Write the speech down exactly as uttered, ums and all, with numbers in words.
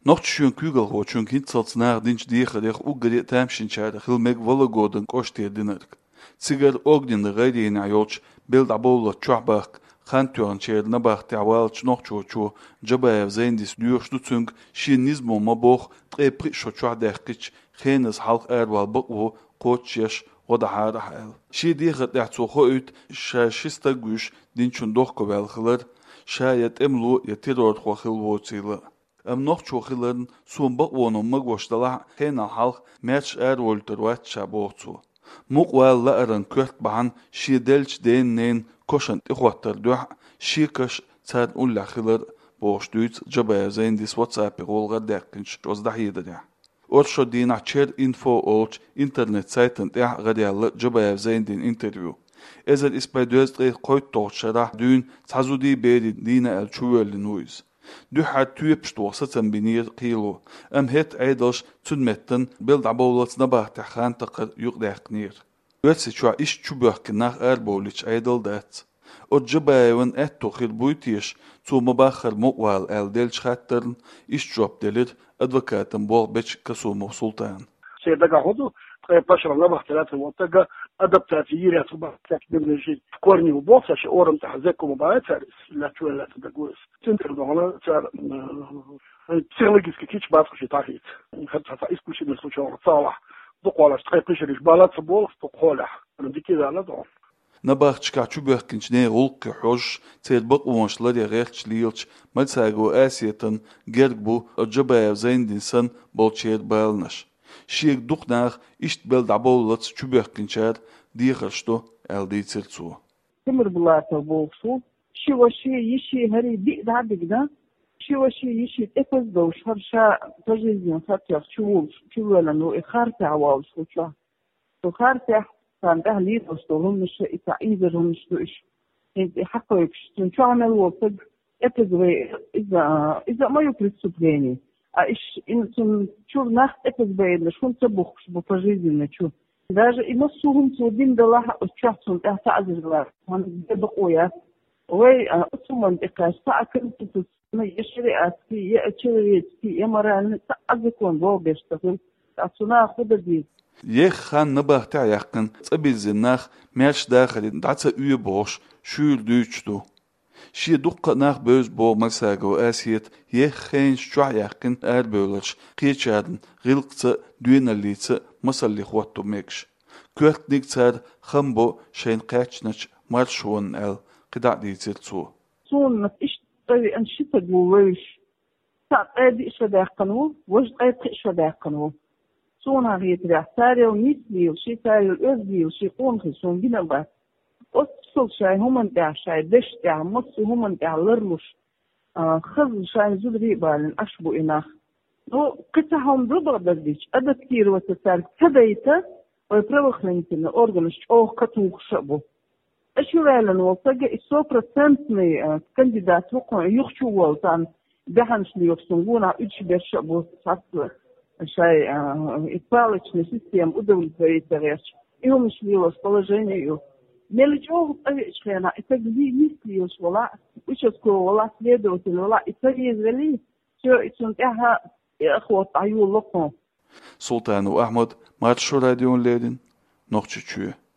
Noch schön Kügel ho schön Kindsatz nach dinch diche der ugre tamshin chade khil meg vologoden koshte dinner. Ziger ogdin der rede in ayoch bild abolo chwabak khantyon ched nabach tawal chnoch chu chu jabaev zendis duurstutzung shinizmo maboch tre pri scho chwadekich khenes halq erwal bo qochyesh oda hada hal. Shi diche der zu hoyt shista gush dinchun doch kovel khler shayet emlu yetirot kho khil wotsila. Am noch chochilern zum Bauwohnung magwostala hena halch match erwolter wat chabotsu. Muqwal la'ran kurt bahan shi delch den nen koshant ikhwatar duh shikash tsad ulla khilar boshtuit jabaya zain dis WhatsApp rolga derkinch ozdahida da. Orsho dina cher info och internet seiten der radial jabaya zain din interview. Ezer is bei döstre koit torchara dün tsazudi bedi dina el chuel nuis. Du hat typ stoßeten binir kilo am het eidos zunmetten bild abolots nabach der khantak yugdaqnir wetsi chwa is chubak nach erbolich eidol dat od jabayn etto khil buitish zu mabakhar muqwal el del chattern is job delit advokaten bol bech kaso sultan سيدك هدو بشر نبخ ثلاثة وطقة أدب تأثير يصبح تكبر شيء كورني وبوصة شعورم تحزكم وبعد فارس لا شو لا تدقوس تنتر دونا صار تسيرلك كيتش باص شيء تاخيت خد فايس كل شيء مسلو شعور صالح دقولا تقيقش ريش بالات صبول تقولح أنا دي كذا لا دون نبخ تشكاتشوبه كنجني غلق حوش تيد بقومش لدي غيرش ليلش ملساقو آسيتن جرقبو الجبايا زين دينسن بولشيد بالنش شيك دوخناخ إشت بلد عبولت شبه كنشار ديخشتو ال ديتسرتسو تمر بلاتا بوصو شي وشي يشي هري بيق دعبك دا شي وشي يشي تفز دوش هرشا تجيزين فاتيخ شوولش شوولا نو إخارتي عوالش وشا إخارتي كان أهلي دوستوهم مش إتعيدرهم مش دوش انت حقا يكشتون شو عمل وفق اتز إذا إذا ما يكرسو بغيني إيش إنتم شو ناخ أكيد بعيد شو نتبخش بفجيزنا شو даже и носуهم سودين دلها أشخصهم أهتعذر الله هن بقويا وي أسمن إقاش تأكل تسمى يشري أسكي يأشري أسكي يمران تأذكون بوجش تقول أصنع خد دي يخ خان نبه تعيقن تبي زناخ ماش داخل دعسة أيه بوش شو دوتشتو شي دقة ناخ بوز بو مساقو آسيت يخ خين شوع يحكن آر بولش قيتشادن غلقت دوين الليت مسالي خواتو ميكش كوهت نيكتار خمبو شين قاتشنش مارشون ال قدع ديتير تو سون إيش طري أنشطة جووش تعطي إيش داقنو وش قيت إيش داقنو سون هي ترى ساري ونيسلي وشي ساري الأرضي وشي قونخي سون جنا بس أصل شيء هم من ده شيء دش ده مص هم من ده لرمش خذ شيء زودري بالن أشبو إناخ لو قطعهم ضرب بديش أدا كتير وتسال كبيته ويبروخ لينتنا أورجنش أو كتوخ شبو إيش يريلن وصجة السوبر سنتني كانديدات وقع يخشوا وطن دهنش اللي يفسنجونا إيش بيشبو صار شيء إطالش نسيستيم أدول فريق غيرش يوم مش ليوس положение Мелочевого повешена, это где мысли ушла, участковала, следователя, и повезли, все, и сунтяха, и охот, аю локон. Sultan Ahmed, Marshall Radio Ledin, noch tschüss.